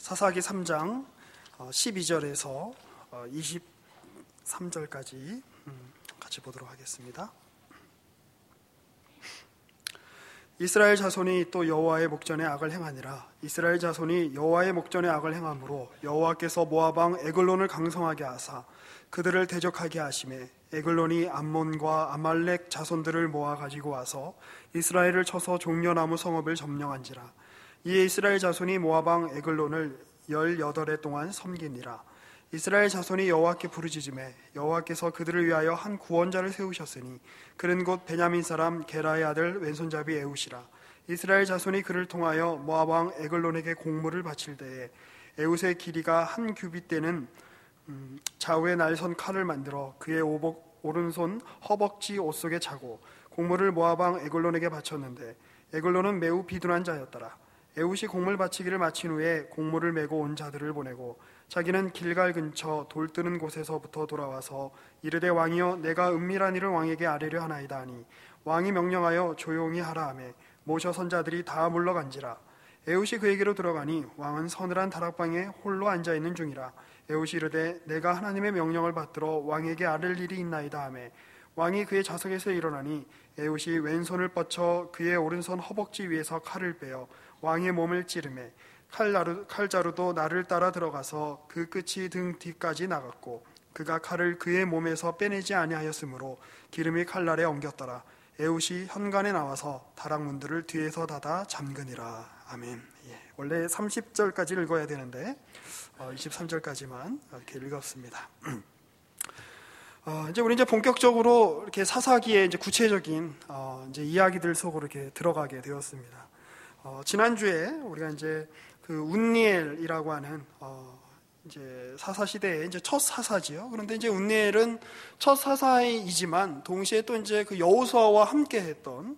사사기 3장 12절에서 23절까지 같이 보도록 하겠습니다. 이스라엘 자손이 또 여호와의 목전에 악을 행하니라. 이스라엘 자손이 여호와의 목전에 악을 행함으로 여호와께서 모압 왕 에글론을 강성하게 하사 그들을 대적하게 하시매 에글론이 암몬과 아말렉 자손들을 모아 가지고 와서 이스라엘을 쳐서 종려나무 성읍을 점령한지라. 이에 이스라엘 자손이 모압 왕 에글론을 18해 동안 섬기니라. 이스라엘 자손이 여호와께 부르짖음에 여호와께서 그들을 위하여 한 구원자를 세우셨으니 그는 곧 베냐민 사람 게라의 아들 왼손잡이 에웃이라. 이스라엘 자손이 그를 통하여 모압 왕 에글론에게 공물을 바칠 때에 에웃의 길이가 한 규빗 되는 좌우에 날선 칼을 만들어 그의 오른손 허벅지 옷 속에 차고 공물을 모압 왕 에글론에게 바쳤는데 에글론은 매우 비둔한 자였더라. 에웃이 공물 바치기를 마친 후에 공물을 메고 온 자들을 보내고 자기는 길갈 근처 돌 뜨는 곳에서부터 돌아와서 이르되 왕이여 내가 은밀한 일을 왕에게 아뢰려 하나이다 하니 왕이 명령하여 조용히 하라 하매 모셔 선자들이 다 물러간지라. 에웃이 그에게로 들어가니 왕은 서늘한 다락방에 홀로 앉아있는 중이라. 에웃이 이르되 내가 하나님의 명령을 받들어 왕에게 아뢰 일이 있나이다 하매 왕이 그의 좌석에서 일어나니 에웃이 왼손을 뻗쳐 그의 오른손 허벅지 위에서 칼을 빼어 왕의 몸을 찌르매 칼자루도 나를 따라 들어가서 그 끝이 등 뒤까지 나갔고 그가 칼을 그의 몸에서 빼내지 아니하였으므로 기름이 칼날에 엉겼더라. 에웃이 현관에 나와서 다락문들을 뒤에서 닫아 잠그니라. 아멘. 원래 30절까지 읽어야 되는데 23절까지만 이렇게 읽었습니다. 이제 우리 본격적으로 이렇게 사사기의 이제 구체적인 이제 이야기들 속으로 이렇게 들어가게 되었습니다. 지난주에 우리가 이제 그 운니엘이라고 하는 이제 사사 시대의 이제 첫 사사지요. 그런데 이제 운니엘은 첫 사사이지만 동시에 또 이제 그 여호수아와 함께 했던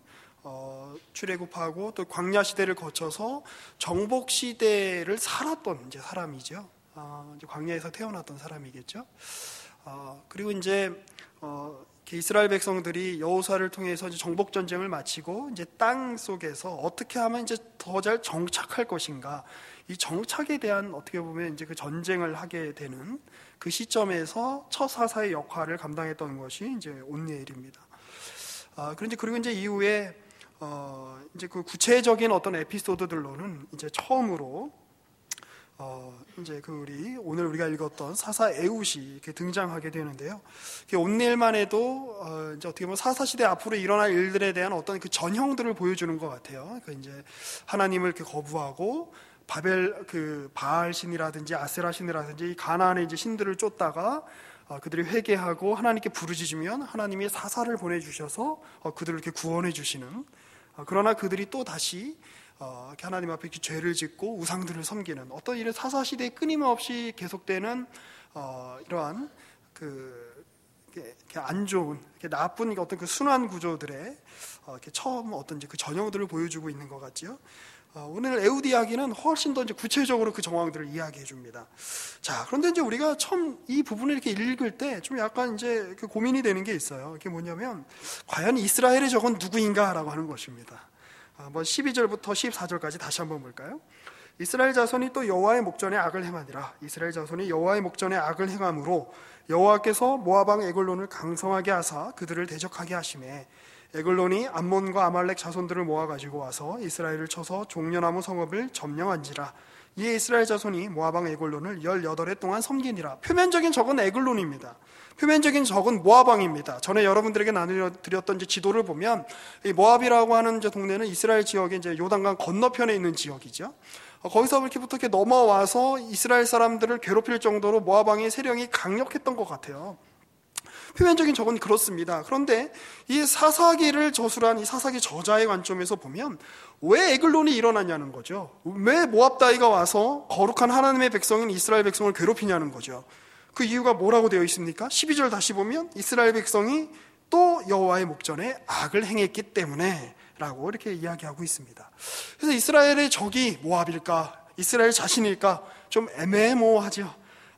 출애굽하고 또 광야 시대를 거쳐서 정복 시대를 살았던 이제 사람이죠. 이제 광야에서 태어났던 사람이겠죠. 그리고 이제 이스라엘 백성들이 여호수아를 통해서 이제 정복 전쟁을 마치고 이제 땅 속에서 어떻게 하면 이제 더 잘 정착할 것인가, 이 정착에 대한 어떻게 보면 이제 그 전쟁을 하게 되는 그 시점에서 첫 사사의 역할을 감당했던 것이 이제 온니엘입니다. 그리고 이제 이후에 이제 그 구체적인 어떤 에피소드들로는 이제 처음으로 이제 우리 오늘 우리가 읽었던 사사 에웃이 이렇게 등장하게 되는데요. 온니엘만 해도 이제 어떻게 보면 사사 시대 앞으로 일어날 일들에 대한 어떤 그 전형들을 보여주는 것 같아요. 이제 하나님을 이렇게 거부하고 바알 신이라든지 아세라 신이라든지 가나안의 이제 신들을 쫓다가 그들이 회개하고 하나님께 부르짖으면 하나님이 사사를 보내주셔서 그들을 이렇게 구원해 주시는. 그러나 그들이 또 다시 하나님 앞에 이렇게 죄를 짓고 우상들을 섬기는 어떤 이런 사사 시대에 끊임없이 계속되는 이러한 이렇게 안 좋은, 이렇게 나쁜 어떤 그 순환 구조들의 이렇게 처음 어떤 이제 그 전형들을 보여주고 있는 것 같지요. 오늘 에웃 이야기는 훨씬 더 이제 구체적으로 그 정황들을 이야기해 줍니다. 자, 그런데 이제 우리가 처음 이 부분을 이렇게 읽을 때 좀 약간 이제 그 고민이 되는 게 있어요. 이게 뭐냐면 과연 이스라엘의 적은 누구인가라고 하는 것입니다. 12절부터 14절까지 다시 한번 볼까요? 이스라엘 자손이 또 여호와의 목전에 악을 행하니라. 이스라엘 자손이 여호와의 목전에 악을 행함으로 여호와께서 모압 왕 에글론을 강성하게 하사 그들을 대적하게 하시매 에글론이 암몬과 아말렉 자손들을 모아가지고 와서 이스라엘을 쳐서 종려나무 성읍을 점령한지라. 이에 이스라엘 자손이 모압 왕 에글론을 18해 동안 섬기니라. 표면적인 적은 에글론입니다. 표면적인 적은 모압 왕입니다. 전에 여러분들에게 나눠드렸던 이제 지도를 보면 이 모압이라고 하는 이제 동네는 이스라엘 지역의 이제 요단강 건너편에 있는 지역이죠. 거기서부터 이렇게 넘어와서 이스라엘 사람들을 괴롭힐 정도로 모압 왕의 세력이 강력했던 것 같아요. 표면적인 적은 그렇습니다. 그런데 이 사사기를 저술한 이 사사기 저자의 관점에서 보면 왜 에글론이 일어나냐는 거죠. 왜 모압 따위가 와서 거룩한 하나님의 백성인 이스라엘 백성을 괴롭히냐는 거죠. 그 이유가 뭐라고 되어 있습니까? 12절 다시 보면 이스라엘 백성이 또 여호와의 목전에 악을 행했기 때문에 라고 이렇게 이야기하고 있습니다. 그래서 이스라엘의 적이 모압일까? 이스라엘 자신일까? 좀 애매모호하죠.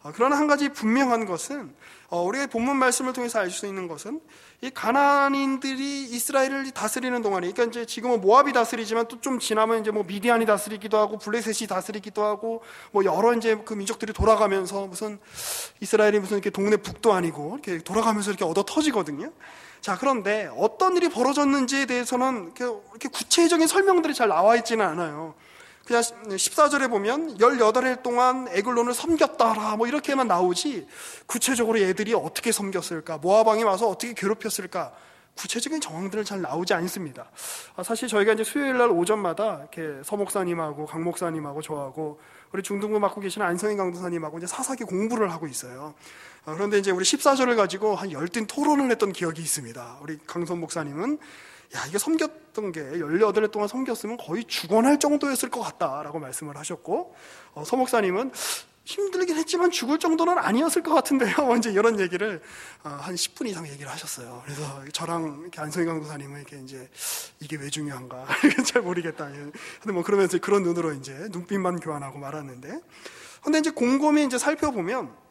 그러나 한 가지 분명한 것은 우리가 본문 말씀을 통해서 알 수 있는 것은 이 가나안인들이 이스라엘을 다스리는 동안에, 그러니까 이제 지금은 모압이 다스리지만 또 좀 지나면 이제 뭐 미디안이 다스리기도 하고 블레셋이 다스리기도 하고 뭐 여러 이제 그 민족들이 돌아가면서 무슨 이스라엘이 무슨 이렇게 동네 북도 아니고 이렇게 돌아가면서 이렇게 얻어 터지거든요. 자, 그런데 어떤 일이 벌어졌는지에 대해서는 이렇게 구체적인 설명들이 잘 나와 있지는 않아요. 그냥 14절에 보면 18해 동안 에글론을 섬겼다라 뭐 이렇게만 나오지, 구체적으로 얘들이 어떻게 섬겼을까, 모압 왕이 와서 어떻게 괴롭혔을까, 구체적인 정황들은 잘 나오지 않습니다. 사실 저희가 이제 수요일 날 오전마다 이렇게 서 목사님하고 강 목사님하고 저하고 우리 중등부 맡고 계시는 안성인 강도사님하고 이제 사사기 공부를 하고 있어요. 그런데 이제 우리 14절을 가지고 한 열띤 토론을 했던 기억이 있습니다. 우리 강선 목사님은 이게 섬겼던 게 18해 동안 섬겼으면 거의 죽어날 정도였을 것 같다라고 말씀을 하셨고, 서 목사님은 힘들긴 했지만 죽을 정도는 아니었을 것 같은데요. 이제 이런 얘기를 한 10분 이상 얘기를 하셨어요. 그래서 저랑 이렇게 안성희 강도사님은 이렇게 이제 이게 왜 중요한가 잘 모르겠다. 근데 뭐 그러면서 그런 눈으로 이제 눈빛만 교환하고 말았는데, 근데 이제 곰곰이 이제 살펴보면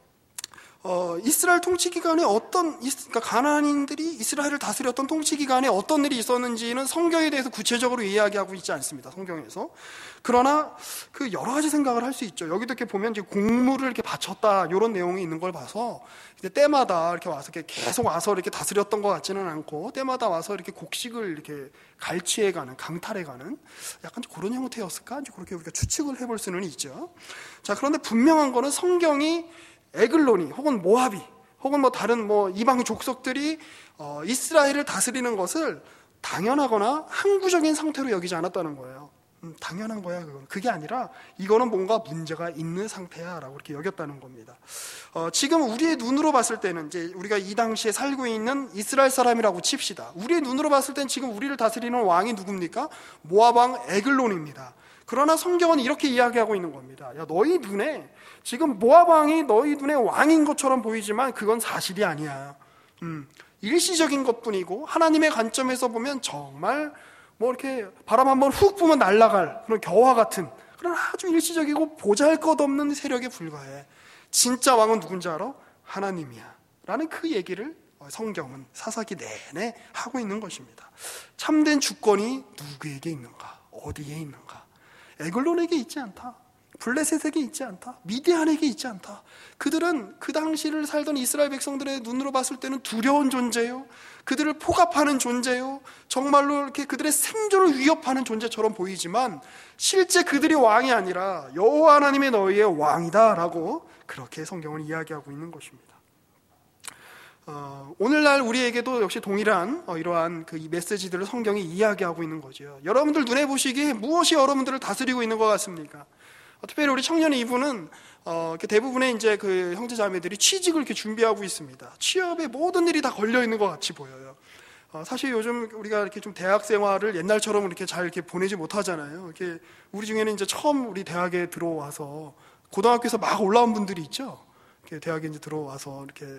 이스라엘 통치 기간에 그러니까 가나안인들이 이스라엘을 다스렸던 통치 기간에 어떤 일이 있었는지는 성경에 대해서 구체적으로 이야기하고 있지 않습니다. 성경에서. 그러나 그 여러 가지 생각을 할 수 있죠. 여기도 이렇게 보면 이제 곡물을 이렇게 바쳤다 이런 내용이 있는 걸 봐서 이제 때마다 이렇게 와서 계속 와서 이렇게 다스렸던 것 같지는 않고, 때마다 와서 이렇게 곡식을 이렇게 갈취해가는, 강탈해가는 약간 그런 형태였을까? 이제 그렇게 우리가 추측을 해볼 수는 있죠. 자, 그런데 분명한 거는 성경이 에글론이 혹은 모압이 혹은 뭐 다른 뭐 이방 족속들이 이스라엘을 다스리는 것을 당연하거나 항구적인 상태로 여기지 않았다는 거예요. 당연한 거야 그건. 그게 아니라 이거는 뭔가 문제가 있는 상태야 라고 이렇게 여겼다는 겁니다. 지금 우리의 눈으로 봤을 때는 이제 우리가 이 당시에 살고 있는 이스라엘 사람이라고 칩시다. 우리의 눈으로 봤을 땐 지금 우리를 다스리는 왕이 누굽니까? 모압 왕 에글론입니다. 그러나 성경은 이렇게 이야기하고 있는 겁니다. 야, 너희 눈에 지금 모압 왕이 너희 눈에 왕인 것처럼 보이지만 그건 사실이 아니야. 일시적인 것뿐이고 하나님의 관점에서 보면 정말 뭐 이렇게 바람 한번 훅 부면 날아갈 그런 겨와 같은 그런 아주 일시적이고 보잘것없는 세력에 불과해. 진짜 왕은 누군지 알아? 하나님이야 라는 그 얘기를 성경은 사사기 내내 하고 있는 것입니다. 참된 주권이 누구에게 있는가? 어디에 있는가? 에글론에게 있지 않다. 블레셋에게 있지 않다. 미디안에게 있지 않다. 그들은 그 당시를 살던 이스라엘 백성들의 눈으로 봤을 때는 두려운 존재요, 그들을 포갑하는 존재요, 정말로 이렇게 그들의 생존을 위협하는 존재처럼 보이지만 실제 그들이 왕이 아니라 여호와 하나님의 너희의 왕이다라고 그렇게 성경은 이야기하고 있는 것입니다. 오늘날 우리에게도 역시 동일한 이러한 그 메시지들을 성경이 이야기하고 있는 거죠. 여러분들 눈에 보시기에 무엇이 여러분들을 다스리고 있는 것 같습니까? 특별히 우리 청년 이분은 대부분의 이제 그 형제 자매들이 취직을 이렇게 준비하고 있습니다. 취업에 모든 일이 다 걸려 있는 것 같이 보여요. 사실 요즘 우리가 이렇게 좀 대학 생활을 옛날처럼 이렇게 잘 이렇게 보내지 못하잖아요. 이렇게 우리 중에는 이제 처음 우리 대학에 들어와서 고등학교에서 막 올라온 분들이 있죠. 이렇게 대학에 이제 들어와서 이제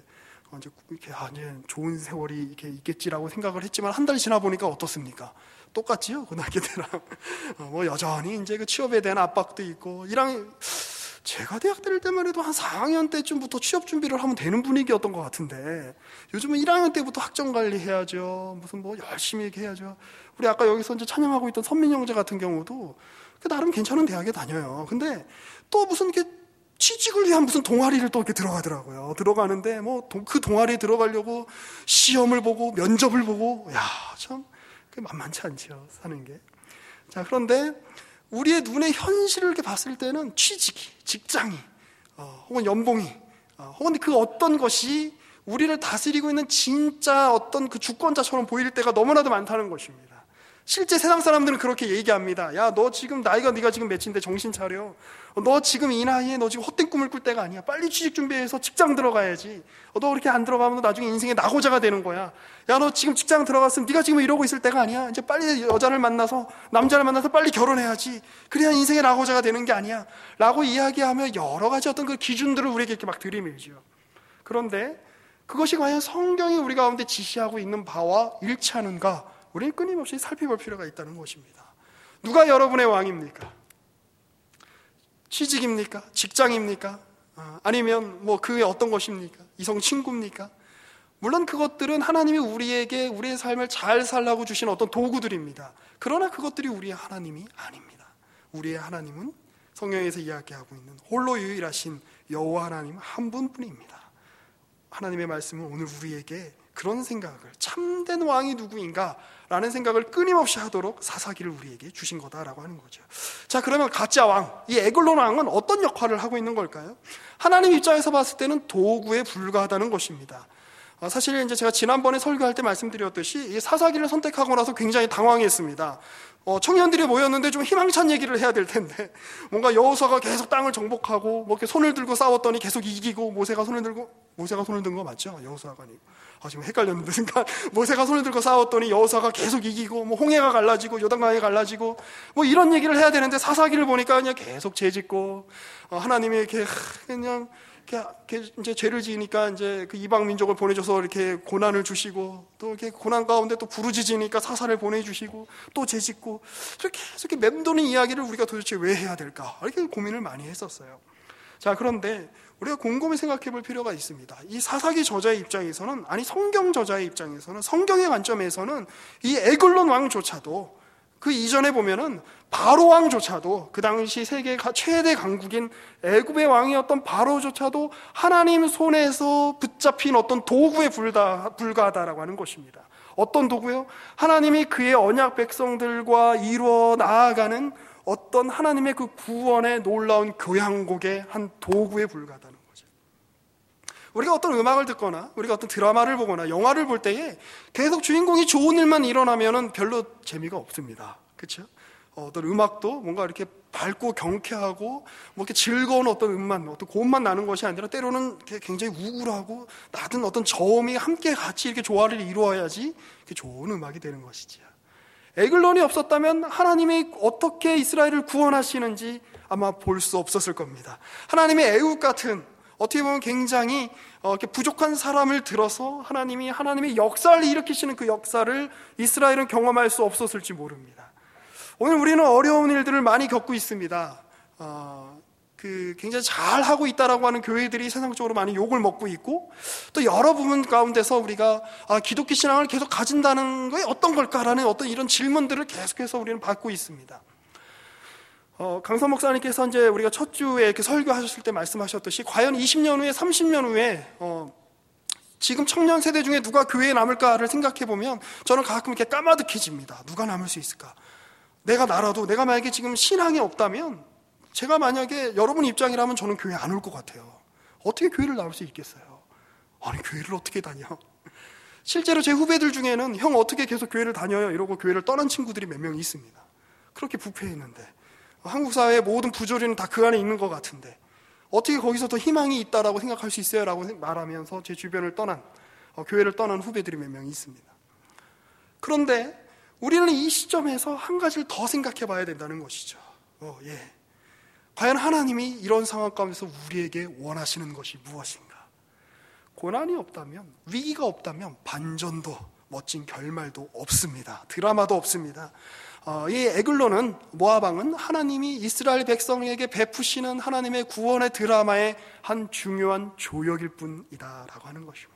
좋은 세월이 이렇게 있겠지라고 생각을 했지만 한 달 지나 보니까 어떻습니까? 똑같지요? 고등학교 때랑. 뭐 여전히 이제 그 취업에 대한 압박도 있고, 제가 대학 다닐 때만 해도 한 4학년 때쯤부터 취업 준비를 하면 되는 분위기였던 것 같은데, 요즘은 1학년 때부터 학점 관리해야죠. 무슨 뭐 열심히 이렇게 해야죠. 우리 아까 여기서 이제 찬양하고 있던 선민 형제 같은 경우도 나름 괜찮은 대학에 다녀요. 근데 또 무슨 이렇게 취직을 위한 무슨 동아리를 또 이렇게 들어가더라고요. 들어가는데 뭐 그 동아리에 들어가려고 시험을 보고 면접을 보고, 참 만만치 않죠, 사는 게. 자, 그런데 우리의 눈에 현실을 이렇게 봤을 때는 취직이, 직장이, 혹은 연봉이, 혹은 그 어떤 것이 우리를 다스리고 있는 진짜 어떤 그 주권자처럼 보일 때가 너무나도 많다는 것입니다. 실제 세상 사람들은 그렇게 얘기합니다. 야, 너 지금 네가 지금 몇인데 정신 차려. 너 지금 이 나이에 너 지금 헛된 꿈을 꿀 때가 아니야. 빨리 취직 준비해서 직장 들어가야지. 너 그렇게 안 들어가면 너 나중에 인생의 낙오자가 되는 거야. 야, 너 지금 직장 들어갔으면 네가 지금 이러고 있을 때가 아니야. 이제 빨리 여자를 만나서, 남자를 만나서 빨리 결혼해야지. 그래야 인생의 낙오자가 되는 게 아니야 라고 이야기하며 여러 가지 어떤 그 기준들을 우리에게 이렇게 막 들이밀죠. 그런데 그것이 과연 성경이 우리 가운데 지시하고 있는 바와 일치하는가, 우리는 끊임없이 살펴볼 필요가 있다는 것입니다. 누가 여러분의 왕입니까? 취직입니까? 직장입니까? 아니면 뭐 그게 어떤 것입니까? 이성 친구입니까? 물론 그것들은 하나님이 우리에게 우리의 삶을 잘 살라고 주신 어떤 도구들입니다. 그러나 그것들이 우리의 하나님이 아닙니다. 우리의 하나님은 성경에서 이야기하고 있는 홀로 유일하신 여호와 하나님 한 분뿐입니다. 하나님의 말씀은 오늘 우리에게 그런 생각을, 참된 왕이 누구인가 라는 생각을 끊임없이 하도록 사사기를 우리에게 주신 거다라고 하는 거죠. 자, 그러면 가짜 왕, 이 에글론 왕은 어떤 역할을 하고 있는 걸까요? 하나님 입장에서 봤을 때는 도구에 불과하다는 것입니다. 사실 이제 제가 지난번에 설교할 때 말씀드렸듯이 이 사사기를 선택하고 나서 굉장히 당황했습니다. 청년들이 모였는데 좀 희망찬 얘기를 해야 될 텐데, 뭔가 여호수아가 계속 땅을 정복하고 뭐 이렇게 손을 들고 싸웠더니 계속 이기고, 모세가 손을 든 거 맞죠? 여호수아가 아니고. 지금 헷갈렸는데, 순간 모세가 손을 들고 싸웠더니 여호수아가 계속 이기고, 뭐 홍해가 갈라지고 요단강이 갈라지고, 뭐 이런 얘기를 해야 되는데 사사기를 보니까 그냥 계속 죄짓고, 하나님이 이렇게 그냥 이렇게 이제 죄를 지으니까 이제 그 이방 민족을 보내줘서 이렇게 고난을 주시고, 또 이렇게 고난 가운데 또 부르짖으니까 사사를 보내주시고, 또 죄짓고, 계속 이렇게 맴도는 이야기를 우리가 도대체 왜 해야 될까? 이렇게 고민을 많이 했었어요. 자, 그런데 우리가 곰곰이 생각해 볼 필요가 있습니다. 이 사사기 저자의 입장에서는, 아니 성경 저자의 입장에서는, 성경의 관점에서는 이 에글론 왕조차도, 그 이전에 보면은 바로 왕조차도, 그 당시 세계 최대 강국인 애굽의 왕이었던 바로조차도 하나님 손에서 붙잡힌 어떤 도구에 불과하다라고 하는 것입니다. 어떤 도구요? 하나님이 그의 언약 백성들과 이루어 나아가는 어떤 하나님의 그 구원의 놀라운 교향곡의 한 도구에 불과하다는 거죠. 우리가 어떤 음악을 듣거나 우리가 어떤 드라마를 보거나 영화를 볼 때에 계속 주인공이 좋은 일만 일어나면은 별로 재미가 없습니다. 그렇죠? 어떤 음악도 뭔가 이렇게 밝고 경쾌하고 뭐 이렇게 즐거운 어떤 어떤 고음만 나는 것이 아니라 때로는 굉장히 우울하고 낮은 어떤 저음이 함께 같이 이렇게 조화를 이루어야지 좋은 음악이 되는 것이지요. 에글론이 없었다면 하나님이 어떻게 이스라엘을 구원하시는지 아마 볼 수 없었을 겁니다. 하나님의 애굽 같은 어떻게 보면 굉장히 이렇게 부족한 사람을 들어서 하나님의 역사를 일으키시는 그 역사를 이스라엘은 경험할 수 없었을지 모릅니다. 오늘 우리는 어려운 일들을 많이 겪고 있습니다. 굉장히 잘하고 있다라고 하는 교회들이 세상적으로 많이 욕을 먹고 있고, 또 여러 부분 가운데서 우리가 기독교 신앙을 계속 가진다는 게 어떤 걸까라는 어떤 이런 질문들을 계속해서 우리는 받고 있습니다. 강선 목사님께서 이제 우리가 첫 주에 이렇게 설교하셨을 때 말씀하셨듯이, 과연 20년 후에 30년 후에 지금 청년 세대 중에 누가 교회에 남을까를 생각해 보면 저는 가끔 이렇게 까마득해집니다. 누가 남을 수 있을까? 내가 만약에 지금 신앙이 없다면, 제가 만약에 여러분 입장이라면 저는 교회 안 올 것 같아요. 어떻게 교회를 나올 수 있겠어요? 아니, 교회를 어떻게 다녀? 실제로 제 후배들 중에는 형 어떻게 계속 교회를 다녀요? 이러고 교회를 떠난 친구들이 몇 명 있습니다. 그렇게 부패했는데, 한국 사회의 모든 부조리는 다 그 안에 있는 것 같은데 어떻게 거기서 더 희망이 있다라고 생각할 수 있어요? 라고 말하면서 제 주변을 교회를 떠난 후배들이 몇 명 있습니다. 그런데 우리는 이 시점에서 한 가지를 더 생각해 봐야 된다는 것이죠. 과연 하나님이 이런 상황 가운데서 우리에게 원하시는 것이 무엇인가? 고난이 없다면, 위기가 없다면 반전도 멋진 결말도 없습니다. 드라마도 없습니다. 이 에글론은, 모압 왕은 하나님이 이스라엘 백성에게 베푸시는 하나님의 구원의 드라마의 한 중요한 조역일 뿐이다라고 하는 것입니다.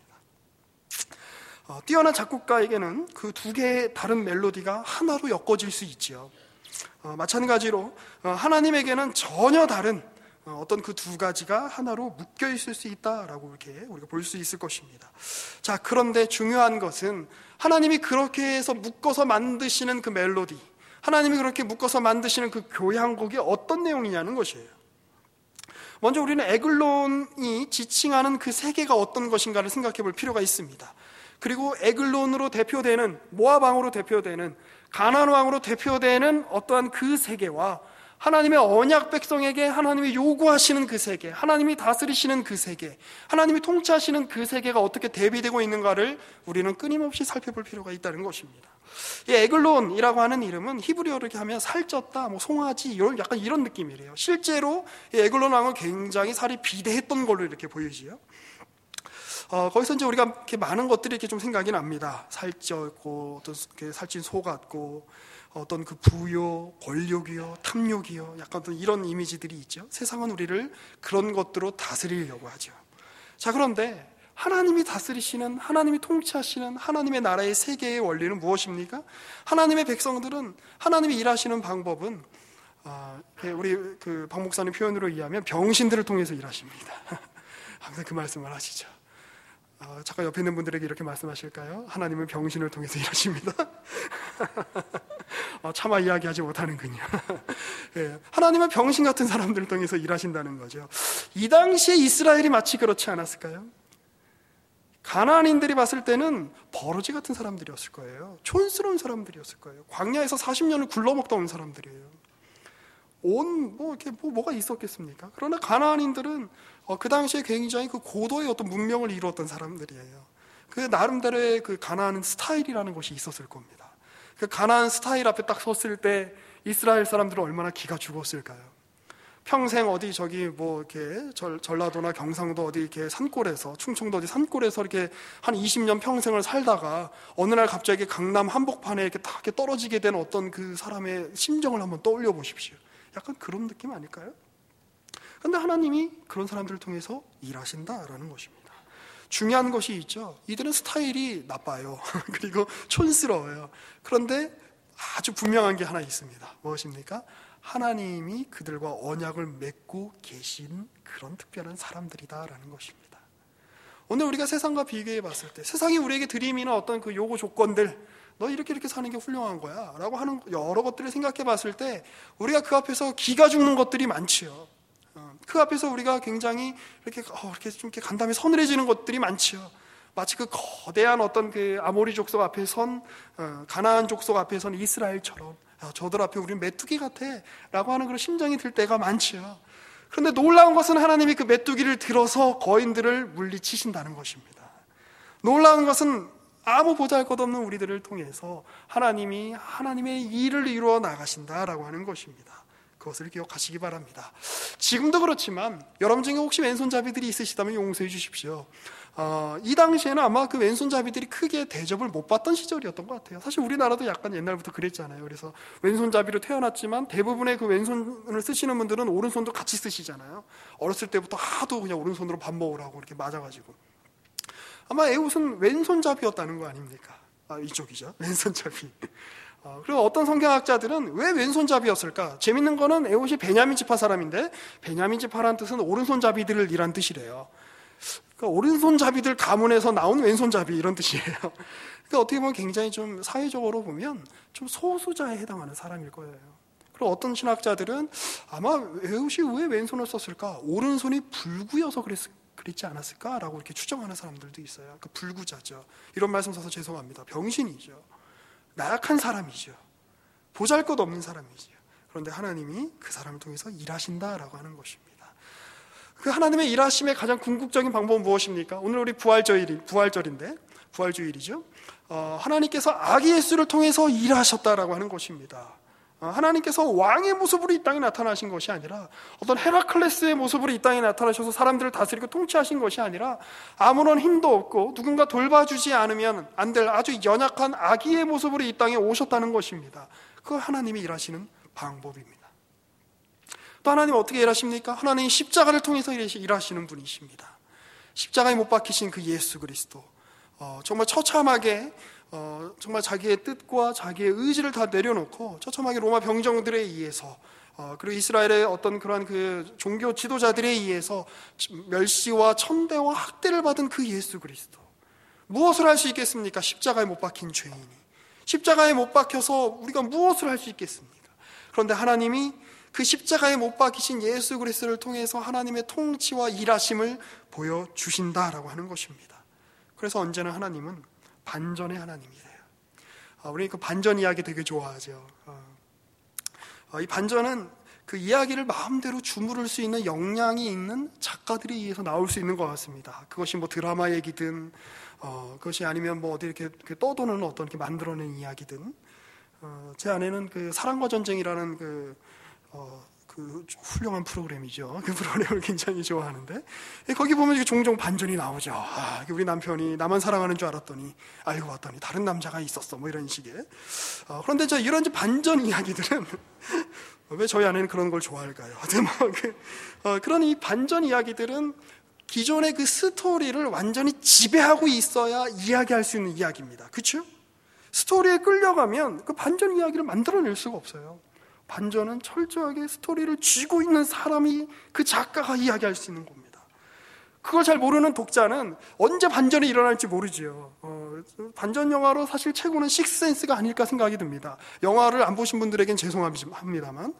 뛰어난 작곡가에게는 그 두 개의 다른 멜로디가 하나로 엮어질 수 있지요. 마찬가지로 하나님에게는 전혀 다른 어떤 그 두 가지가 하나로 묶여 있을 수 있다라고 이렇게 우리가 볼 수 있을 것입니다. 자, 그런데 중요한 것은 하나님이 그렇게 해서 묶어서 만드시는 그 멜로디, 하나님이 그렇게 묶어서 만드시는 그 교향곡이 어떤 내용이냐는 것이에요. 먼저 우리는 에글론이 지칭하는 그 세계가 어떤 것인가를 생각해 볼 필요가 있습니다. 그리고 에글론으로 대표되는, 모압 왕으로 대표되는, 가나안 왕으로 대표되는 어떠한 그 세계와 하나님의 언약 백성에게 하나님이 요구하시는 그 세계, 하나님이 다스리시는 그 세계, 하나님이 통치하시는 그 세계가 어떻게 대비되고 있는가를 우리는 끊임없이 살펴볼 필요가 있다는 것입니다. 이 에글론이라고 하는 이름은 히브리어로 이렇게 하면 살쪘다, 송아지, 약간 이런 느낌이래요. 실제로 이 에글론 왕은 굉장히 살이 비대했던 걸로 이렇게 보이지요. 거기서 이제 우리가 이렇게 많은 것들이 이렇게 좀 생각이 납니다. 살쪘고, 또 살찐 소 같고, 어떤 그 부요, 권력이요, 탐욕이요, 약간 어떤 이런 이미지들이 있죠. 세상은 우리를 그런 것들로 다스리려고 하죠. 자, 그런데 하나님이 다스리시는, 하나님이 통치하시는 하나님의 나라의 세계의 원리는 무엇입니까? 하나님의 백성들은, 하나님이 일하시는 방법은 우리 그 박 목사님 표현으로 이해하면 병신들을 통해서 일하십니다. 항상 그 말씀을 하시죠. 잠깐 옆에 있는 분들에게 이렇게 말씀하실까요? 하나님은 병신을 통해서 일하십니다. 차마 이야기하지 못하는군요. 예, 하나님은 병신 같은 사람들을 통해서 일하신다는 거죠. 이 당시에 이스라엘이 마치 그렇지 않았을까요? 가나안인들이 봤을 때는 버러지 같은 사람들이었을 거예요. 촌스러운 사람들이었을 거예요. 광야에서 40년을 굴러먹다 온 사람들이에요. 뭐가 있었겠습니까? 그러나 가나안인들은 그 당시에 굉장히 그 고도의 어떤 문명을 이루었던 사람들이에요. 그 나름대로의 그 가나안 스타일이라는 것이 있었을 겁니다. 그 가나안 스타일 앞에 딱 섰을 때 이스라엘 사람들은 얼마나 기가 죽었을까요? 평생 어디 이렇게 전라도나 경상도 어디 이렇게 산골에서, 충청도 어디 산골에서 이렇게 한 20년 평생을 살다가 어느 날 갑자기 강남 한복판에 이렇게 딱 이렇게 떨어지게 된 어떤 그 사람의 심정을 한번 떠올려 보십시오. 약간 그런 느낌 아닐까요? 그런데 하나님이 그런 사람들을 통해서 일하신다라는 것입니다. 중요한 것이 있죠. 이들은 스타일이 나빠요. 그리고 촌스러워요. 그런데 아주 분명한 게 하나 있습니다. 무엇입니까? 하나님이 그들과 언약을 맺고 계신 그런 특별한 사람들이다라는 것입니다. 오늘 우리가 세상과 비교해 봤을 때 세상이 우리에게 들이미는 어떤 그 요구 조건들, 너 이렇게 사는 게 훌륭한 거야 라고 하는 여러 것들을 생각해 봤을 때 우리가 그 앞에서 기가 죽는 것들이 많지요. 그 앞에서 우리가 굉장히 이렇게 좀 이렇게 간담이 서늘해지는 것들이 많지요. 마치 그 거대한 어떤 그 아모리 족속 앞에 선 가나안 족속 앞에 선 이스라엘처럼 저들 앞에 우리는 메뚜기 같아 라고 하는 그런 심정이 들 때가 많지요. 그런데 놀라운 것은 하나님이 그 메뚜기를 들어서 거인들을 물리치신다는 것입니다. 놀라운 것은 아무 보잘것없는 우리들을 통해서 하나님이 하나님의 일을 이루어 나가신다라고 하는 것입니다. 그것을 기억하시기 바랍니다. 지금도 그렇지만 여러분 중에 혹시 왼손잡이들이 있으시다면 용서해 주십시오. 이 당시에는 아마 그 왼손잡이들이 크게 대접을 못 받던 시절이었던 것 같아요. 사실 우리나라도 약간 옛날부터 그랬잖아요. 그래서 왼손잡이로 태어났지만 대부분의 그 왼손을 쓰시는 분들은 오른손도 같이 쓰시잖아요. 어렸을 때부터 하도 그냥 오른손으로 밥 먹으라고 이렇게 맞아가지고 아마 에훗은 왼손잡이였다는 거 아닙니까? 이쪽이죠. 왼손잡이. 그리고 어떤 성경학자들은 왜 왼손잡이였을까? 재밌는 거는 에훗이 베냐민 지파 사람인데 베냐민 지파라는 뜻은 오른손잡이들을 이란 뜻이래요. 그러니까 오른손잡이들 가문에서 나온 왼손잡이 이런 뜻이에요. 그러니까 어떻게 보면 굉장히 좀 사회적으로 보면 좀 소수자에 해당하는 사람일 거예요. 그리고 어떤 신학자들은 아마 에훗이 왜 왼손을 썼을까? 오른손이 불구여서 그랬지 않았을까라고 이렇게 추정하는 사람들도 있어요. 그 불구자죠. 이런 말씀 써서 죄송합니다. 병신이죠. 나약한 사람이죠. 보잘것없는 사람이죠. 그런데 하나님이 그 사람을 통해서 일하신다라고 하는 것입니다. 그 하나님의 일하심의 가장 궁극적인 방법은 무엇입니까? 오늘 우리 부활절인데 부활주일이죠. 하나님께서 아기 예수를 통해서 일하셨다라고 하는 것입니다. 하나님께서 왕의 모습으로 이 땅에 나타나신 것이 아니라 어떤 헤라클레스의 모습으로 이 땅에 나타나셔서 사람들을 다스리고 통치하신 것이 아니라 아무런 힘도 없고 누군가 돌봐주지 않으면 안 될 아주 연약한 아기의 모습으로 이 땅에 오셨다는 것입니다. 그 하나님이 일하시는 방법입니다. 또 하나님 어떻게 일하십니까? 하나님이 십자가를 통해서 일하시는 분이십니다. 십자가에 못 박히신 그 예수 그리스도, 정말 처참하게 정말 자기의 뜻과 자기의 의지를 다 내려놓고 처참하게 로마 병정들에 의해서 그리고 이스라엘의 어떤 그러한 그 종교 지도자들에 의해서 멸시와 천대와 학대를 받은 그 예수 그리스도, 무엇을 할 수 있겠습니까? 십자가에 못 박힌 죄인이 십자가에 못 박혀서 우리가 무엇을 할 수 있겠습니까? 그런데 하나님이 그 십자가에 못 박히신 예수 그리스도를 통해서 하나님의 통치와 일하심을 보여주신다라고 하는 것입니다. 그래서 언제나 하나님은 반전의 하나님이래요. 우리 그 반전 이야기 되게 좋아하죠. 이 반전은 그 이야기를 마음대로 주무를 수 있는 역량이 있는 작가들에 의해서 나올 수 있는 것 같습니다. 그것이 뭐 드라마 얘기든, 그것이 아니면 뭐 어디 이렇게 떠도는 어떤 이렇게 만들어낸 이야기든. 제 아내는 그 사랑과 전쟁이라는 그 그 훌륭한 프로그램이죠. 그 프로그램을 굉장히 좋아하는데 거기 보면 종종 반전이 나오죠. 우리 남편이 나만 사랑하는 줄 알았더니 알고 봤더니 다른 남자가 있었어, 뭐 이런 식의. 그런데 이런 반전 이야기들은 왜 저희 아내는 그런 걸 좋아할까요? 그런 이 반전 이야기들은 기존의 그 스토리를 완전히 지배하고 있어야 이야기할 수 있는 이야기입니다. 그렇죠? 스토리에 끌려가면 그 반전 이야기를 만들어낼 수가 없어요. 반전은 철저하게 스토리를 쥐고 있는 사람이, 그 작가가 이야기할 수 있는 겁니다. 그걸 잘 모르는 독자는 언제 반전이 일어날지 모르지요. 반전 영화로 사실 최고는 식스센스가 아닐까 생각이 듭니다. 영화를 안 보신 분들에겐 죄송합니다만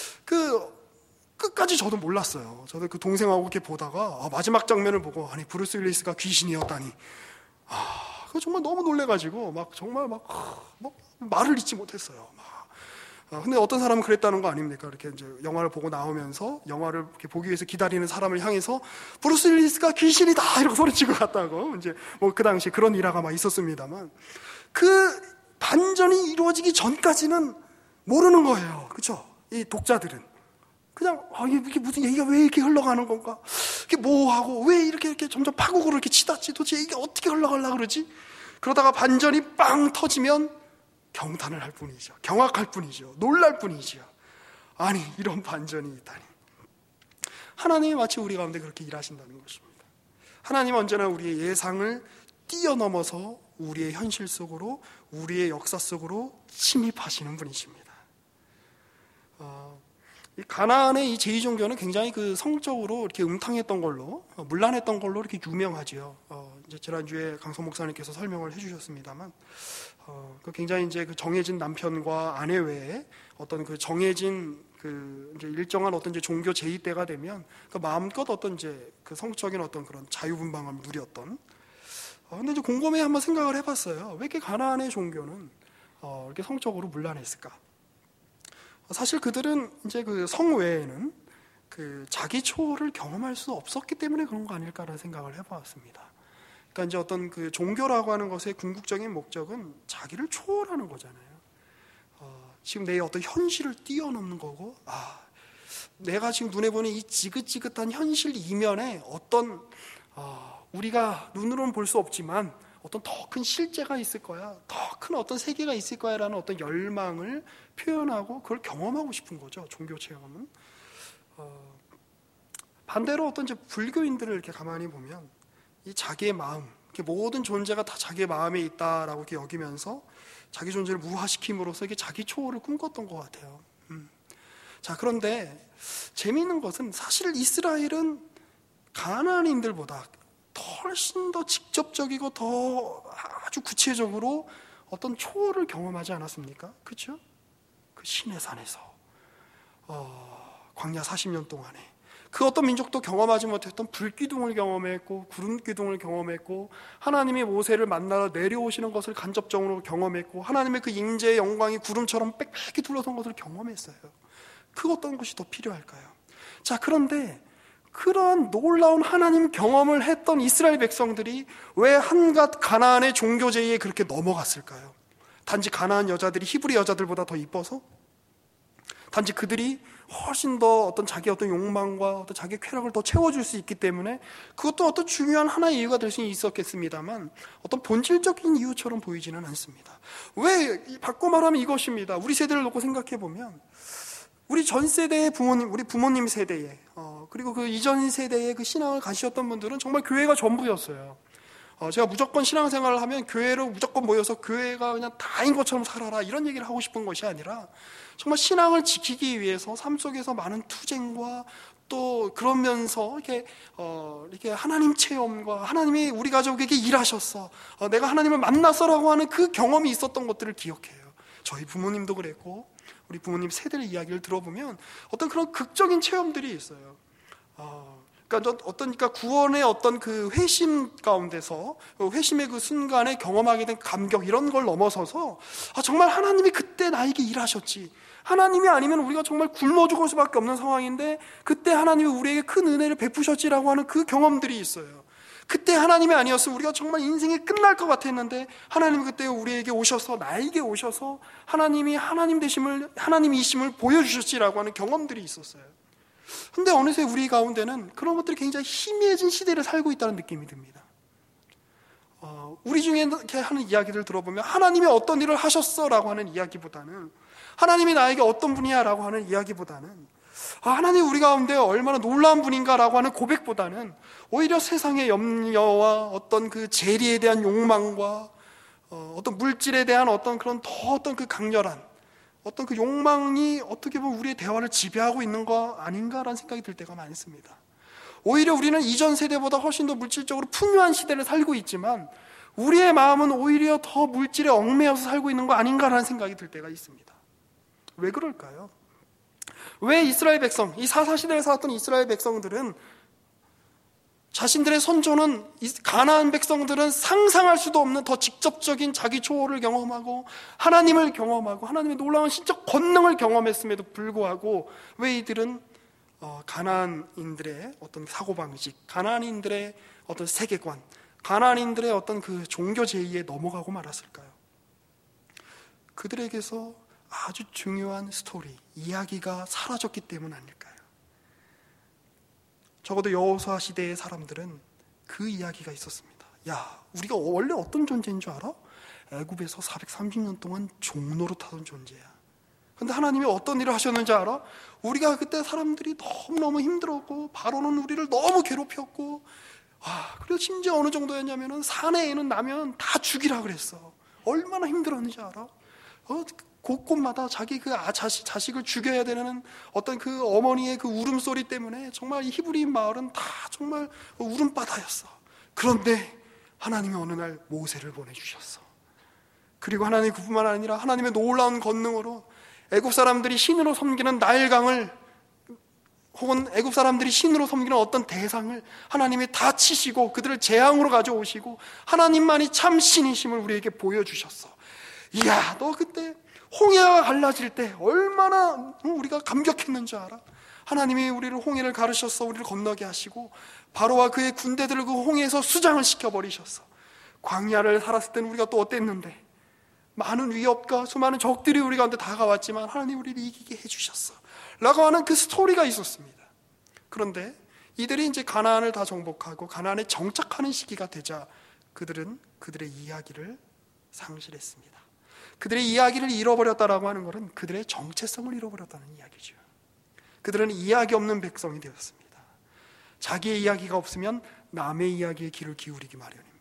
끝까지 저도 몰랐어요. 저도 그 동생하고 이렇게 보다가 마지막 장면을 보고 아니 브루스 윌리스가 귀신이었다니, 그거 정말 너무 놀래가지고 정말 말을 잇지 못했어요. 근데 어떤 사람은 그랬다는 거 아닙니까? 이렇게 이제 영화를 보고 나오면서 영화를 이렇게 보기 위해서 기다리는 사람을 향해서 브루스 윌리스가 귀신이다 이러고 소리치고 갔다고, 이제 그 당시에 그런 일화가 있었습니다만, 그 반전이 이루어지기 전까지는 모르는 거예요. 그렇죠? 이 독자들은 그냥 이게 무슨 얘기가 왜 이렇게 흘러가는 건가? 이게 뭐하고 왜 이렇게 점점 파국으로 이렇게 치닫지? 도대체 이게 어떻게 흘러가려고 그러지? 그러다가 반전이 빵 터지면 경탄을 할 뿐이죠. 경악할 뿐이죠. 놀랄 뿐이죠. 아니, 이런 반전이 있다니. 하나님이 마치 우리 가운데 그렇게 일하신다는 것입니다. 하나님은 언제나 우리의 예상을 뛰어넘어서 우리의 현실 속으로, 우리의 역사 속으로 침입하시는 분이십니다. 이 가나안의 이 제2종교는 굉장히 그 성적으로 이렇게 음탕했던 걸로, 문란했던 걸로 이렇게 유명하지요. 이제 지난주에 강성 목사님께서 설명을 해주셨습니다만, 굉장히 이제 그 정해진 남편과 아내 외에 어떤 그 정해진 그 이제 일정한 어떤 이제 종교 제의 때가 되면 그 마음껏 어떤 이제 그 성적인 어떤 그런 자유분방함을 누렸던. 근데 이제 곰곰이 한번 생각을 해봤어요. 왜 이렇게 가나안의 종교는 이렇게 성적으로 문란했을까? 사실 그들은 이제 그 성외에는 그 자기 초월을 경험할 수 없었기 때문에 그런 거 아닐까라는 생각을 해보았습니다. 그러니까 이제 어떤 그 종교라고 하는 것의 궁극적인 목적은 자기를 초월하는 거잖아요. 지금 내 어떤 현실을 뛰어넘는 거고, 내가 지금 눈에 보는 이 지긋지긋한 현실 이면에 어떤 우리가 눈으로는 볼 수 없지만 어떤 더 큰 실제가 있을 거야, 더 큰 어떤 세계가 있을 거야라는 어떤 열망을 표현하고 그걸 경험하고 싶은 거죠. 종교 체험은. 반대로 어떤 이제 불교인들을 이렇게 가만히 보면 이 자기의 마음, 모든 존재가 다 자기의 마음에 있다라고 이렇게 여기면서 자기 존재를 무화시킴으로써 이게 자기 초월을 꿈꿨던 것 같아요. 자, 그런데 재미있는 것은 사실 이스라엘은 가나안인들보다 훨씬 더 직접적이고 더 아주 구체적으로 어떤 초월을 경험하지 않았습니까? 그렇죠? 그 시내산에서 광야 40년 동안에 그 어떤 민족도 경험하지 못했던 불기둥을 경험했고 구름기둥을 경험했고 하나님이 모세를 만나러 내려오시는 것을 간접적으로 경험했고 하나님의 그 임재의 영광이 구름처럼 빽빽히 둘러선 것을 경험했어요. 그 어떤 것이 더 필요할까요? 자, 그런데 그러한 놀라운 하나님 경험을 했던 이스라엘 백성들이 왜 한갓 가나안의 종교제의에 그렇게 넘어갔을까요? 단지 가나안 여자들이 히브리 여자들보다 더 이뻐서? 단지 그들이 훨씬 더 어떤 자기 어떤 욕망과 어떤 자기 쾌락을 더 채워줄 수 있기 때문에 그것도 어떤 중요한 하나의 이유가 될 수 있었겠습니다만 어떤 본질적인 이유처럼 보이지는 않습니다. 왜? 바꿔 말하면 이것입니다. 우리 세대를 놓고 생각해 보면 우리 전 세대의 부모님, 우리 부모님 세대에 그리고 그 이전 세대의 그 신앙을 가지셨던 분들은 정말 교회가 전부였어요. 제가 무조건 신앙생활을 하면 교회로 무조건 모여서 교회가 그냥 다인 것처럼 살아라 이런 얘기를 하고 싶은 것이 아니라 정말 신앙을 지키기 위해서 삶 속에서 많은 투쟁과 또 그러면서 이렇게 하나님 체험과 하나님이 우리 가족에게 일하셨어, 내가 하나님을 만났어라고 하는 그 경험이 있었던 것들을 기억해요. 저희 부모님도 그랬고 우리 부모님 세대의 이야기를 들어보면 어떤 그런 극적인 체험들이 있어요. 그러니까 구원의 어떤 그 회심 가운데서 회심의 그 순간에 경험하게 된 감격 이런 걸 넘어서서 정말 하나님이 그때 나에게 일하셨지, 하나님이 아니면 우리가 정말 굶어 죽을 수밖에 없는 상황인데 그때 하나님이 우리에게 큰 은혜를 베푸셨지라고 하는 그 경험들이 있어요. 그때 하나님이 아니었으면 우리가 정말 인생이 끝날 것 같았는데 하나님이 그때 우리에게 오셔서, 나에게 오셔서 하나님이 하나님이심을 보여주셨지라고 하는 경험들이 있었어요. 근데 어느새 우리 가운데는 그런 것들이 굉장히 희미해진 시대를 살고 있다는 느낌이 듭니다. 우리 중에 이렇게 하는 이야기를 들어보면 하나님이 어떤 일을 하셨어 라고 하는 이야기보다는, 하나님이 나에게 어떤 분이야 라고 하는 이야기보다는, 하나님 우리 가운데 얼마나 놀라운 분인가 라고 하는 고백보다는 오히려 세상의 염려와 어떤 그 재리에 대한 욕망과 어떤 물질에 대한 어떤 그 강렬한 어떤 그 욕망이 어떻게 보면 우리의 대화를 지배하고 있는 거 아닌가라는 생각이 들 때가 많습니다. 오히려 우리는 이전 세대보다 훨씬 더 물질적으로 풍요한 시대를 살고 있지만 우리의 마음은 오히려 더 물질에 얽매여서 살고 있는 거 아닌가라는 생각이 들 때가 있습니다. 왜 그럴까요? 왜 이스라엘 백성, 이 사사시대를 살았던 이스라엘 백성들은, 자신들의 선조는, 가나안 백성들은 상상할 수도 없는 더 직접적인 자기 초월을 경험하고 하나님을 경험하고 하나님의 놀라운 신적 권능을 경험했음에도 불구하고 왜 이들은 가나안인들의 어떤 사고방식, 가나안인들의 어떤 세계관, 가나안인들의 어떤 그 종교 제의에 넘어가고 말았을까요? 그들에게서 아주 중요한 스토리, 이야기가 사라졌기 때문 아닐까요? 적어도 여호수아 시대의 사람들은 그 이야기가 있었습니다. 야, 우리가 원래 어떤 존재인 줄 알아? 애굽에서 430년 동안 종노릇하던 존재야. 근데 하나님이 어떤 일을 하셨는지 알아? 우리가 그때 사람들이 너무너무 힘들었고 바로는 우리를 너무 괴롭혔고, 그리고 심지어 어느 정도였냐면은 사내에는 나면 다 죽이라 그랬어. 얼마나 힘들었는지 알아? 곳곳마다 자기 그 자식을 죽여야 되는 어떤 그 어머니의 그 울음소리 때문에 정말 이 히브리인 마을은 다 정말 울음바다였어. 그런데 하나님이 어느 날 모세를 보내주셨어. 그리고 하나님 그뿐만 아니라 하나님의 놀라운 권능으로 애굽 사람들이 신으로 섬기는 나일강을, 혹은 애굽 사람들이 신으로 섬기는 어떤 대상을 하나님이 다 치시고 그들을 재앙으로 가져오시고 하나님만이 참 신이심을 우리에게 보여주셨어. 이야, 너 그때 홍해가 갈라질 때 얼마나 우리가 감격했는지 알아? 하나님이 우리를 홍해를 가르셔서 우리를 건너게 하시고 바로와 그의 군대들을 그 홍해에서 수장을 시켜버리셨어. 광야를 살았을 때는 우리가 또 어땠는데, 많은 위협과 수많은 적들이 우리 가운데 다가왔지만 하나님 우리를 이기게 해주셨어 라고 하는 그 스토리가 있었습니다. 그런데 이들이 이제 가나안을 다 정복하고 가나안에 정착하는 시기가 되자 그들은 그들의 이야기를 상실했습니다. 그들의 이야기를 잃어버렸다라고 하는 것은 그들의 정체성을 잃어버렸다는 이야기죠. 그들은 이야기 없는 백성이 되었습니다. 자기의 이야기가 없으면 남의 이야기에 귀를 기울이기 마련입니다.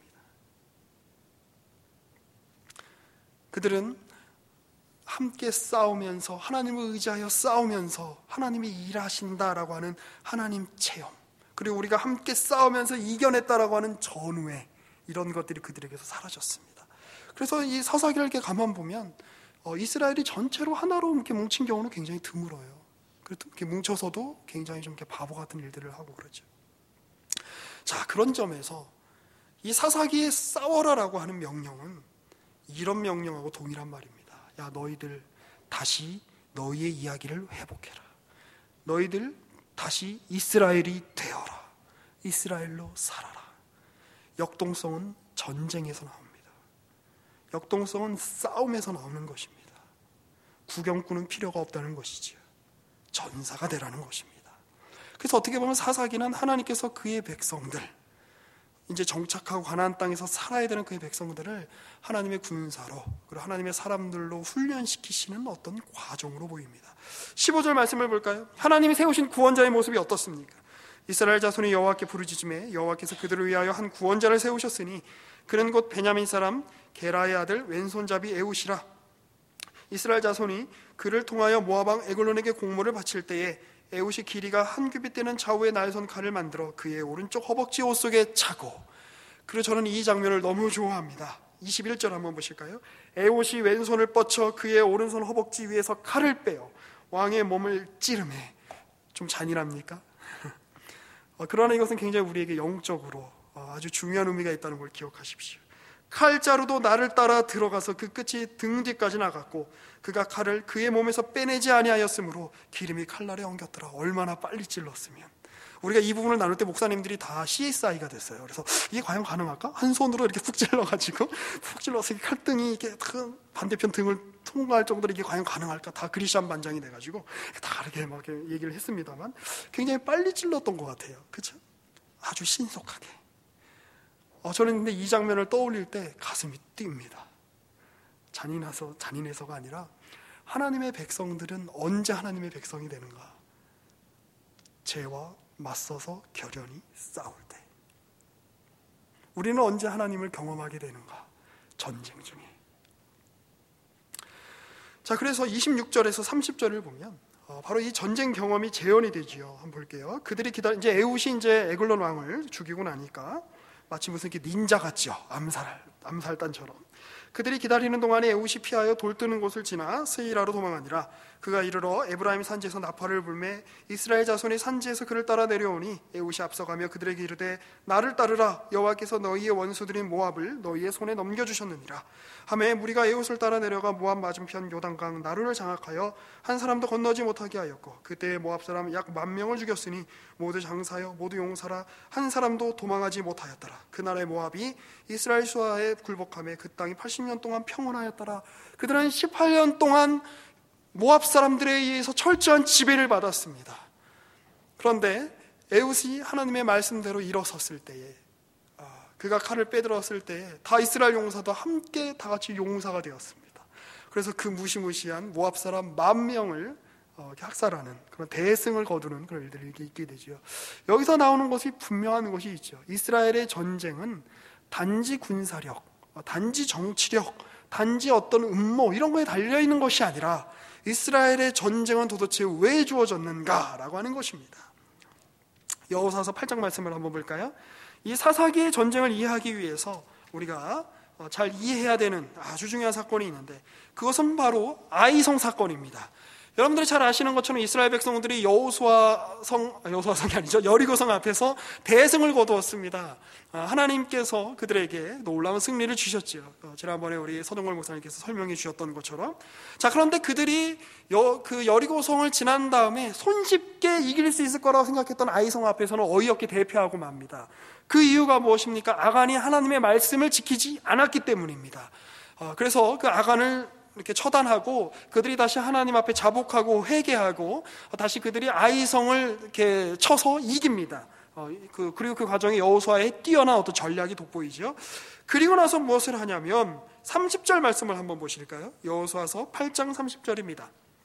그들은 함께 싸우면서, 하나님을 의지하여 싸우면서 하나님이 일하신다라고 하는 하나님 체험, 그리고 우리가 함께 싸우면서 이겨냈다라고 하는 전후회, 이런 것들이 그들에게서 사라졌습니다. 그래서 이 사사기를 이렇게 가만 보면 이스라엘이 전체로 하나로 이렇게 뭉친 경우는 굉장히 드물어요. 이렇게 뭉쳐서도 굉장히 좀 이렇게 바보 같은 일들을 하고 그러죠. 자, 그런 점에서 이 사사기에 싸워라라고 하는 명령은 이런 명령하고 동일한 말입니다. 야, 너희들 다시 너희의 이야기를 회복해라. 너희들 다시 이스라엘이 되어라. 이스라엘로 살아라. 역동성은 전쟁에서 나옵니다. 역동성은 싸움에서 나오는 것입니다. 구경꾼은 필요가 없다는 것이지요. 전사가 되라는 것입니다. 그래서 어떻게 보면 사사기는 하나님께서 그의 백성들, 이제 정착하고 가나안 땅에서 살아야 되는 그의 백성들을 하나님의 군사로, 그리고 하나님의 사람들로 훈련시키시는 어떤 과정으로 보입니다. 15절 말씀을 볼까요? 하나님이 세우신 구원자의 모습이 어떻습니까? 이스라엘 자손이 여호와께 부르짖음에 여호와께서 그들을 위하여 한 구원자를 세우셨으니 그는 곧 베냐민 사람 게라의 아들 왼손잡이 에훗이라. 이스라엘 자손이 그를 통하여 모압 왕 에글론에게 공물을 바칠 때에 에훗이 길이가 한 규빗 되는 좌우의 날선 칼을 만들어 그의 오른쪽 허벅지 옷 속에 차고. 그리고 저는 이 장면을 너무 좋아합니다. 21절 한번 보실까요? 에훗이 왼손을 뻗쳐 그의 오른손 허벅지 위에서 칼을 빼어 왕의 몸을 찌르매. 좀 잔인합니까? 그러나 이것은 굉장히 우리에게 영적으로 아주 중요한 의미가 있다는 걸 기억하십시오. 칼자루도 나를 따라 들어가서 그 끝이 등 뒤까지 나갔고 그가 칼을 그의 몸에서 빼내지 아니하였으므로 기름이 칼날에 엉겼더라. 얼마나 빨리 찔렀으면, 우리가 이 부분을 나눌 때 목사님들이 다 CSI가 됐어요. 그래서 이게 과연 가능할까? 한 손으로 이렇게 푹 찔러가지고 푹 찔러서 칼등이 이렇게 반대편 등을 통과할 정도로 이게 과연 가능할까? 다 그리시안 반장이 돼가지고 다 이렇게 막 얘기를 했습니다만 굉장히 빨리 찔렀던 것 같아요. 그렇죠? 아주 신속하게. 저는 근데 이 장면을 떠올릴 때 가슴이 뜁니다. 잔인해서가 아니라 하나님의 백성들은 언제 하나님의 백성이 되는가? 죄와 맞서서 결연히 싸울 때. 우리는 언제 하나님을 경험하게 되는가? 전쟁 중에. 자, 그래서 26절에서 30절을 보면 바로 이 전쟁 경험이 재현이 되지요. 한번 볼게요. 그들이 이제 에훗이 이제 에글론 왕을 죽이고 나니까 마치 무슨 이렇게 닌자 같죠. 암살단처럼. 그들이 기다리는 동안에 에훗이 피하여 돌 뜨는 곳을 지나 스이라로 도망하니라. 그가 이르러 에브라임 산지에서 나팔을 불매 이스라엘 자손이 산지에서 그를 따라 내려오니 에훗이 앞서가며 그들에게 이르되 나를 따르라. 여호와께서 너희의 원수들인 모압을 너희의 손에 넘겨주셨느니라. 하매 무리가 에훗을 따라 내려가 모압 맞은편 요단강 나루를 장악하여 한 사람도 건너지 못하게 하였고 그때 모압 사람 약 10,000명을 죽였으니 모두 장사여 모두 용사라 한 사람도 도망하지 못하였더라. 그날의 모압이 이스라엘 수하에 굴복하며 그 땅이 80년 동안 평온하였더라. 그들은 18년 동안 모압 사람들에 의해서 철저한 지배를 받았습니다. 그런데 에훗이 하나님의 말씀대로 일어섰을 때에 그가 칼을 빼들었을 때에 다 이스라엘 용사도 함께 다 같이 용사가 되었습니다. 그래서 그 무시무시한 모압 사람 10,000명을 학살하는 그런 대승을 거두는 그런 일들이 있게 되죠. 여기서 나오는 것이 분명한 것이 있죠. 이스라엘의 전쟁은 단지 군사력, 단지 정치력, 단지 어떤 음모 이런 거에 달려있는 것이 아니라 이스라엘의 전쟁은 도대체 왜 주어졌는가라고 하는 것입니다. 여호수아서 8장 말씀을 한번 볼까요? 이 사사기의 전쟁을 이해하기 위해서 우리가 잘 이해해야 되는 아주 중요한 사건이 있는데 그것은 바로 아이성 사건입니다. 여러분들이 잘 아시는 것처럼 이스라엘 백성들이 여호수아성이 아니죠. 여리고성 앞에서 대승을 거두었습니다. 하나님께서 그들에게 놀라운 승리를 주셨죠. 지난번에 우리 서동걸 목사님께서 설명해 주셨던 것처럼. 자, 그런데 그들이 그 여리고성을 지난 다음에 손쉽게 이길 수 있을 거라고 생각했던 아이성 앞에서는 어이없게 대패하고 맙니다. 그 이유가 무엇입니까? 아간이 하나님의 말씀을 지키지 않았기 때문입니다. 그래서 그 아간을 이렇게 처단하고 그들이 다시 하나님 앞에 자복하고 회개하고 다시 그들이 아이성을 이렇게 쳐서 이깁니다. 그리고 그 과정에 여호수아의 뛰어난 어떤 전략이 돋보이죠. 그리고 나서 무엇을 하냐면 30절 말씀을 한번 보실까요? 여호수아서 8장 30절입니다.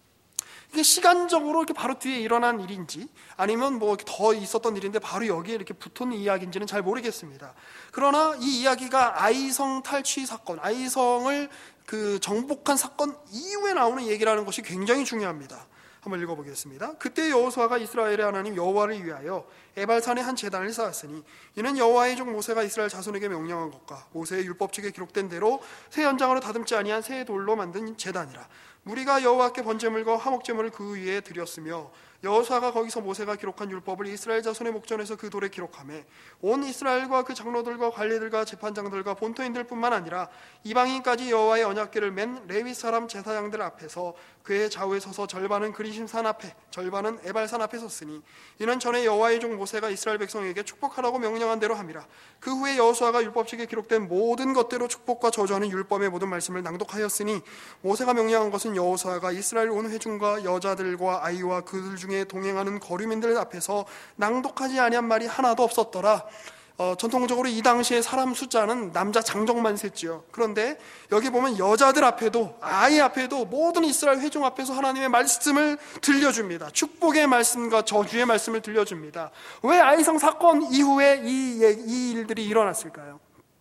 이게 시간적으로 이렇게 바로 뒤에 일어난 일인지 아니면 뭐 더 있었던 일인데 바로 여기에 이렇게 붙은 이야기인지는 잘 모르겠습니다. 그러나 이 이야기가 아이성 탈취 사건, 아이성을 그 정복한 사건 이후에 나오는 얘기라는 것이 굉장히 중요합니다. 한번 읽어보겠습니다. 그때 여호수아가 이스라엘의 하나님 여호와를 위하여 에발산에 한 제단을 쌓았으니 이는 여호와의 종 모세가 이스라엘 자손에게 명령한 것과 모세의 율법책에 기록된 대로 새 연장으로 다듬지 아니한 새 돌로 만든 제단이라. 무리가 여호와께 번제물과 화목제물을 그 위에 드렸으며 여호수아가 거기서 모세가 기록한 율법을 이스라엘 자손의 목전에서 그 돌에 기록하매 온 이스라엘과 그 장로들과 관리들과 재판장들과 본토인들 뿐만 아니라 이방인까지 여호와의 언약궤를 맨 레위 사람 제사장들 앞에서 그의 좌우에 서서 절반은 그리심산 앞에 절반은 에발산 앞에 섰으니 이는 전에 여호와의 종 모세가 이스라엘 백성에게 축복하라고 명령한 대로 함이라. 그 후에 여호수아가 율법책에 기록된 모든 것대로 축복과 저주하는 율법의 모든 말씀을 낭독하였으니 모세가 명령한 것은 여호수아가 이스라엘 온 회중과 여자들과 아이와 그들 중에 동행하는 거류민들 앞에서 낭독하지 아니한 말이 하나도 없었더라. 전통적으로 이 당시에 사람 숫자는 남자 장정만 셌지요. 그런데 여기 보면 여자들 앞에도 아이 앞에도 모든 이스라엘 회중 앞에서 하나님의 말씀을 들려줍니다. 축복의 말씀과 저주의 말씀을 들려줍니다. 왜 아이성 사건 이후에 이 일들이 일어났을까요?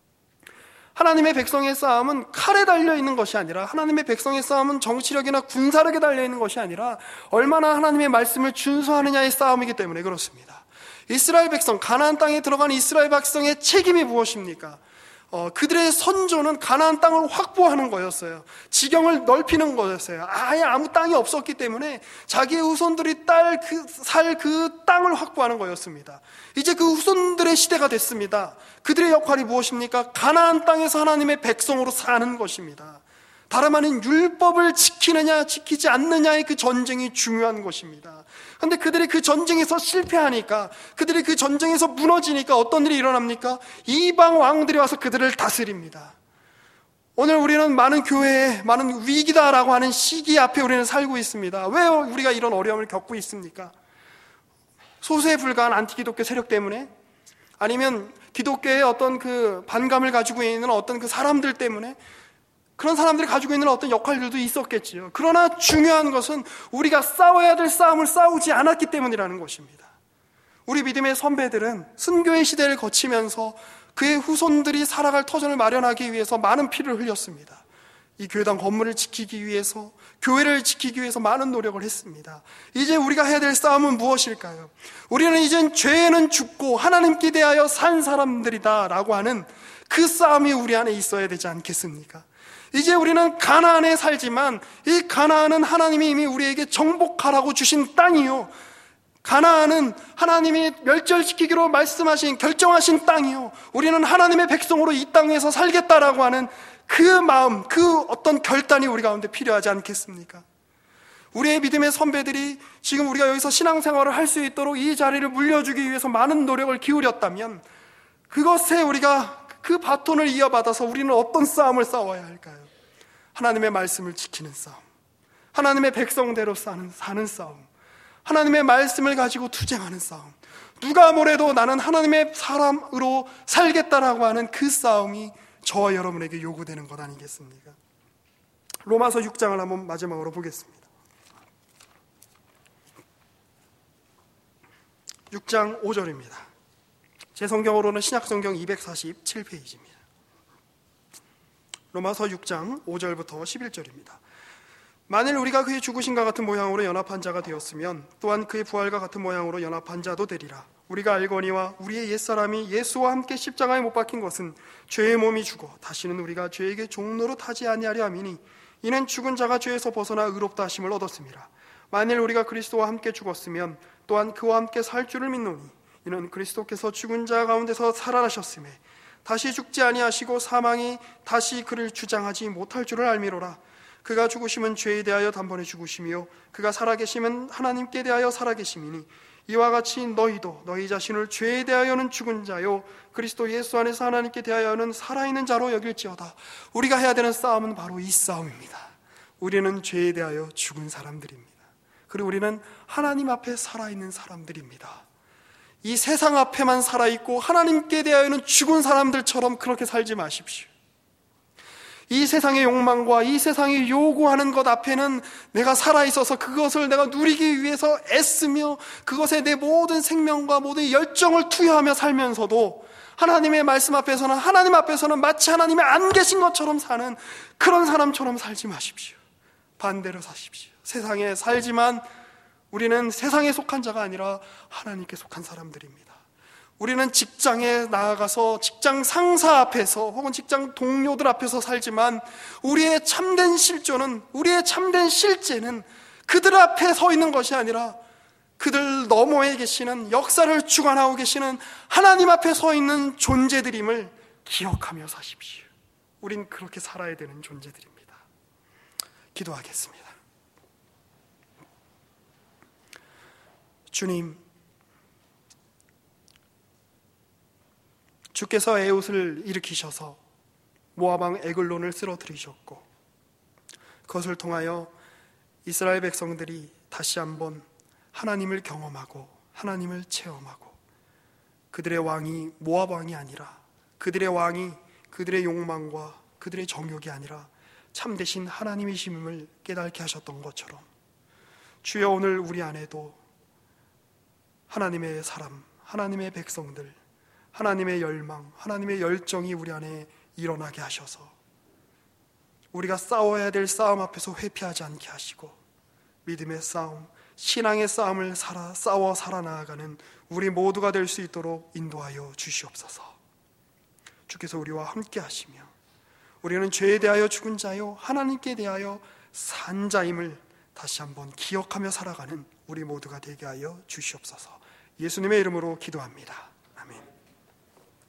하나님의 백성의 싸움은 칼에 달려있는 것이 아니라 하나님의 백성의 싸움은 정치력이나 군사력에 달려있는 것이 아니라 얼마나 하나님의 말씀을 준수하느냐의 싸움이기 때문에 그렇습니다. 이스라엘 백성, 가나안 땅에 들어간 이스라엘 백성의 책임이 무엇입니까? 그들의 선조는 가나안 땅을 확보하는 거였어요. 지경을 넓히는 거였어요. 아예 아무 땅이 없었기 때문에 자기의 후손들이 살 그 땅을 확보하는 거였습니다. 이제 그 후손들의 시대가 됐습니다. 그들의 역할이 무엇입니까? 가나안 땅에서 하나님의 백성으로 사는 것입니다. 다름 아닌 율법을 지키느냐 지키지 않느냐의 그 전쟁이 중요한 것입니다. 그런데 그들이 그 전쟁에서 실패하니까, 그들이 그 전쟁에서 무너지니까 어떤 일이 일어납니까? 이방 왕들이 와서 그들을 다스립니다. 오늘 우리는 많은 교회에 많은 위기다라고 하는 시기 앞에 우리는 살고 있습니다. 왜 우리가 이런 어려움을 겪고 있습니까? 소수에 불과한 안티기독교 세력 때문에, 아니면 기독교의 어떤 그 반감을 가지고 있는 어떤 그 사람들 때문에, 그런 사람들이 가지고 있는 어떤 역할들도 있었겠지요. 그러나 중요한 것은 우리가 싸워야 될 싸움을 싸우지 않았기 때문이라는 것입니다. 우리 믿음의 선배들은 순교의 시대를 거치면서 그의 후손들이 살아갈 터전을 마련하기 위해서 많은 피를 흘렸습니다. 이 교회당 건물을 지키기 위해서, 교회를 지키기 위해서 많은 노력을 했습니다. 이제 우리가 해야 될 싸움은 무엇일까요? 우리는 이젠 죄에는 죽고 하나님께 대하여 산 사람들이다 라고 하는 그 싸움이 우리 안에 있어야 되지 않겠습니까? 이제 우리는 가나안에 살지만 이 가나안은 하나님이 이미 우리에게 정복하라고 주신 땅이요, 가나안은 하나님이 멸절시키기로 말씀하신, 결정하신 땅이요, 우리는 하나님의 백성으로 이 땅에서 살겠다라고 하는 그 마음, 그 어떤 결단이 우리 가운데 필요하지 않겠습니까? 우리의 믿음의 선배들이 지금 우리가 여기서 신앙생활을 할 수 있도록 이 자리를 물려주기 위해서 많은 노력을 기울였다면, 그것에 우리가 그 바톤을 이어받아서 우리는 어떤 싸움을 싸워야 할까요? 하나님의 말씀을 지키는 싸움, 하나님의 백성대로 사는 싸움, 하나님의 말씀을 가지고 투쟁하는 싸움, 누가 뭐래도 나는 하나님의 사람으로 살겠다라고 하는 그 싸움이 저와 여러분에게 요구되는 것 아니겠습니까? 로마서 6장을 한번 마지막으로 보겠습니다. 6장 5절입니다. 제 성경으로는 신약성경 247페이지입니다. 로마서 6장 5절부터 11절입니다. 만일 우리가 그의 죽으심과 같은 모양으로 연합한 자가 되었으면 또한 그의 부활과 같은 모양으로 연합한 자도 되리라. 우리가 알거니와 우리의 옛사람이 예수와 함께 십자가에 못 박힌 것은 죄의 몸이 죽어 다시는 우리가 죄에게 종노릇 하지 아니하려 함이니 이는 죽은 자가 죄에서 벗어나 의롭다 하심을 얻었음이라. 만일 우리가 그리스도와 함께 죽었으면 또한 그와 함께 살 줄을 믿노니 이는 그리스도께서 죽은 자 가운데서 살아나셨음에 다시 죽지 아니하시고 사망이 다시 그를 주장하지 못할 줄을 알미로라. 그가 죽으심은 죄에 대하여 단번에 죽으심이요 그가 살아계심은 하나님께 대하여 살아계심이니 이와 같이 너희도 너희 자신을 죄에 대하여는 죽은 자요 그리스도 예수 안에서 하나님께 대하여는 살아있는 자로 여길지어다. 우리가 해야 되는 싸움은 바로 이 싸움입니다. 우리는 죄에 대하여 죽은 사람들입니다. 그리고 우리는 하나님 앞에 살아있는 사람들입니다. 이 세상 앞에만 살아있고 하나님께 대하여는 죽은 사람들처럼 그렇게 살지 마십시오. 이 세상의 욕망과 이 세상이 요구하는 것 앞에는 내가 살아있어서 그것을 내가 누리기 위해서 애쓰며 그것에 내 모든 생명과 모든 열정을 투여하며 살면서도 하나님의 말씀 앞에서는, 하나님 앞에서는 마치 하나님이 안 계신 것처럼 사는 그런 사람처럼 살지 마십시오. 반대로 사십시오. 세상에 살지만 우리는 세상에 속한 자가 아니라 하나님께 속한 사람들입니다. 우리는 직장에 나아가서 직장 상사 앞에서 혹은 직장 동료들 앞에서 살지만 우리의 참된 실존은, 우리의 참된 실제는 그들 앞에 서 있는 것이 아니라 그들 너머에 계시는, 역사를 주관하고 계시는 하나님 앞에 서 있는 존재들임을 기억하며 사십시오. 우린 그렇게 살아야 되는 존재들입니다. 기도하겠습니다. 주님, 주께서 에웃을 일으키셔서 모압왕 에글론을 쓰러뜨리셨고 그것을 통하여 이스라엘 백성들이 다시 한번 하나님을 경험하고 하나님을 체험하고 그들의 왕이 모압 왕이 아니라, 그들의 왕이 그들의 욕망과 그들의 정욕이 아니라 참되신 하나님이심을 깨닫게 하셨던 것처럼 주여, 오늘 우리 안에도 하나님의 사람, 하나님의 백성들, 하나님의 열망, 하나님의 열정이 우리 안에 일어나게 하셔서 우리가 싸워야 될 싸움 앞에서 회피하지 않게 하시고 믿음의 싸움, 신앙의 싸움을 싸워 살아나가는 우리 모두가 될 수 있도록 인도하여 주시옵소서. 주께서 우리와 함께 하시며 우리는 죄에 대하여 죽은 자요 하나님께 대하여 산 자임을 다시 한번 기억하며 살아가는 우리 모두가 되게 하여 주시옵소서. 예수님의 이름으로 기도합니다.